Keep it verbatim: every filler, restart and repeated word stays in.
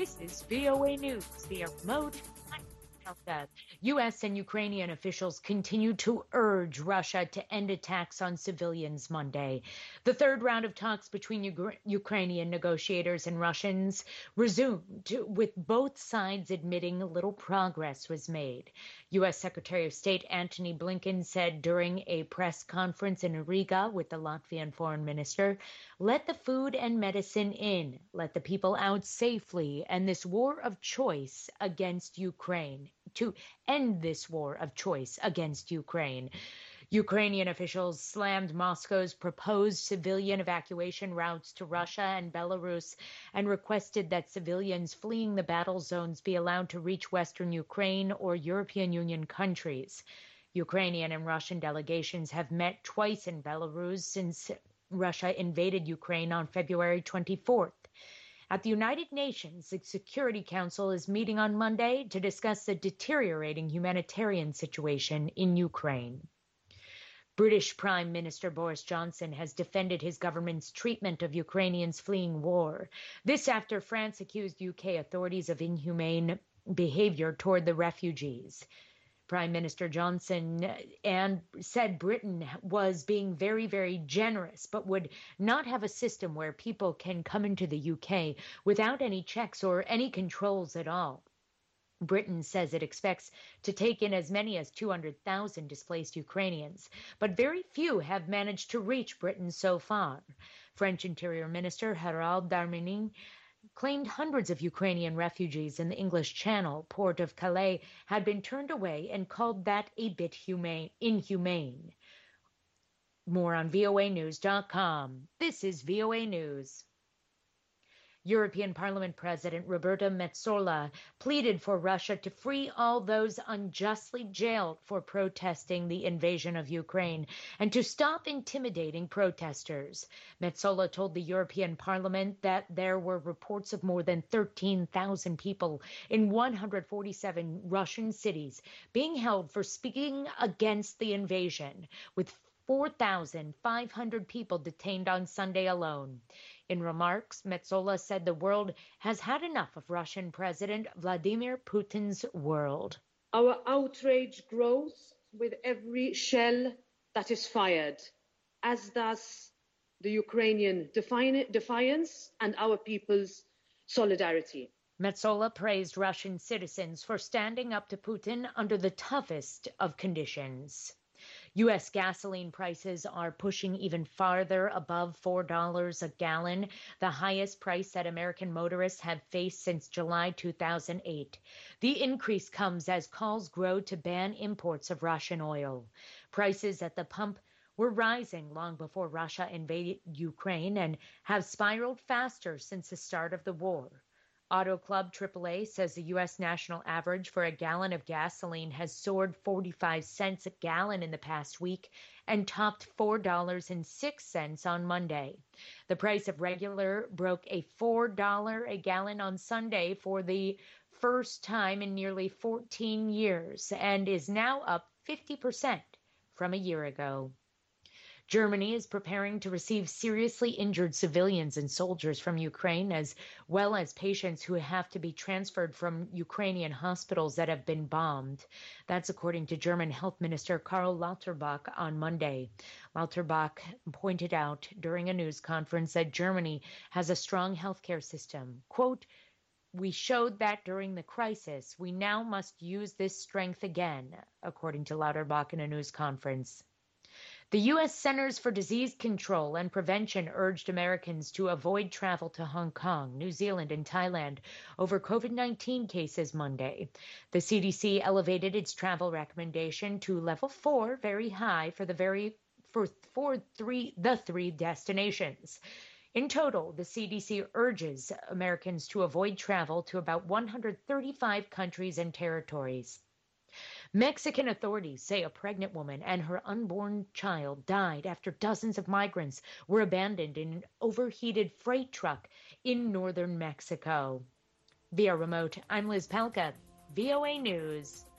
This is V O A News via remote. U S and Ukrainian officials continue to urge Russia to end attacks on civilians Monday. The third round of talks between U- Ukrainian negotiators and Russians resumed, with both sides admitting little progress was made. U S Secretary of State Antony Blinken said during a press conference in Riga with the Latvian foreign minister, "Let the food and medicine in, let the people out safely, and this war of choice against Ukraine, to end this war of choice against Ukraine." Ukrainian officials slammed Moscow's proposed civilian evacuation routes to Russia and Belarus and requested that civilians fleeing the battle zones be allowed to reach Western Ukraine or European Union countries. Ukrainian and Russian delegations have met twice in Belarus since Russia invaded Ukraine on February twenty-fourth. At the United Nations, the Security Council is meeting on Monday to discuss the deteriorating humanitarian situation in Ukraine. British Prime Minister Boris Johnson has defended his government's treatment of Ukrainians fleeing war. This after France accused U K authorities of inhumane behavior toward the refugees. Prime Minister Johnson and said Britain was being very, very generous, but would not have a system where people can come into the U K without any checks or any controls at all. Britain says it expects to take in as many as two hundred thousand displaced Ukrainians, but very few have managed to reach Britain so far. French Interior Minister Gérald Darmanin claimed hundreds of Ukrainian refugees in the English Channel port of Calais had been turned away and called that a bit humane, inhumane. More on V O A news dot com. This is V O A News. European Parliament President Roberta Metsola pleaded for Russia to free all those unjustly jailed for protesting the invasion of Ukraine and to stop intimidating protesters. Metsola told the European Parliament that there were reports of more than thirteen thousand people in one hundred forty-seven Russian cities being held for speaking against the invasion, with four thousand five hundred people detained on Sunday alone. In remarks, Metsola said the world has had enough of Russian President Vladimir Putin's world. Our outrage grows with every shell that is fired, as does the Ukrainian defi- defiance and our people's solidarity. Metsola praised Russian citizens for standing up to Putin under the toughest of conditions. U S gasoline prices are pushing even farther above four dollars a gallon, the highest price that American motorists have faced since July two thousand eight. The increase comes as calls grow to ban imports of Russian oil. Prices at the pump were rising long before Russia invaded Ukraine and have spiraled faster since the start of the war. Auto Club triple A says the U S national average for a gallon of gasoline has soared forty-five cents a gallon in the past week and topped four dollars and six cents on Monday. The price of regular broke a four dollars a gallon on Sunday for the first time in nearly fourteen years and is now up fifty percent from a year ago. Germany is preparing to receive seriously injured civilians and soldiers from Ukraine, as well as patients who have to be transferred from Ukrainian hospitals that have been bombed. That's according to German Health Minister Karl Lauterbach on Monday. Lauterbach pointed out during a news conference that Germany has a strong healthcare system. Quote, "We showed that during the crisis. We now must use this strength again," according to Lauterbach in a news conference. The U S Centers for Disease Control and Prevention urged Americans to avoid travel to Hong Kong, New Zealand, and Thailand over COVID nineteen cases Monday. The C D C elevated its travel recommendation to level four, very high, for the very for, for three the three destinations. In total, the C D C urges Americans to avoid travel to about one hundred thirty-five countries and territories. Mexican authorities say a pregnant woman and her unborn child died after dozens of migrants were abandoned in an overheated freight truck in northern Mexico. Via remote, I'm Liz Palka, V O A News.